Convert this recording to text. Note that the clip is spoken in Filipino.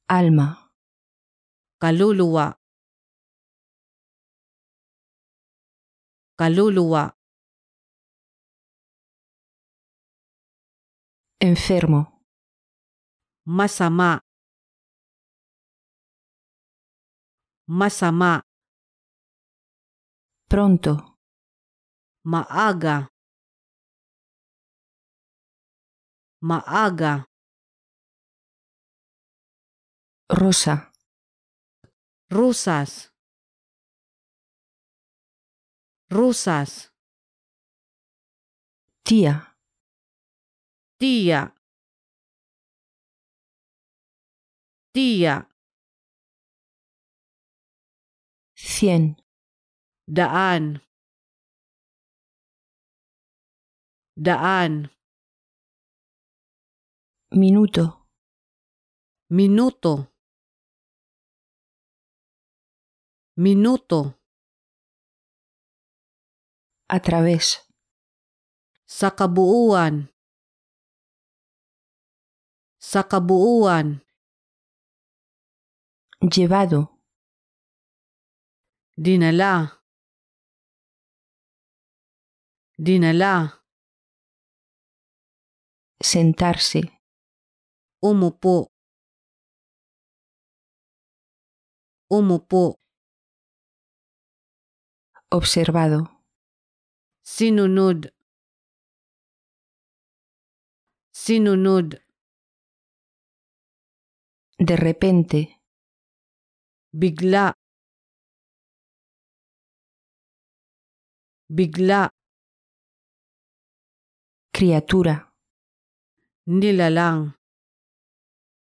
alma, kaluluwa, kaluluwa, enfermo, masama, masama, pronto, maaga, maaga, rosa, rusas, rusas, tía, tía, tía, 100, daan, daan, minuto, minuto, minuto, a través, sa kabuuan, sa kabuuan, llevado, dinala, dinala, sentarse, umupo, umupo, observado, sinunod, sinunod, de repente, bigla, bigla, criatura, nilalang,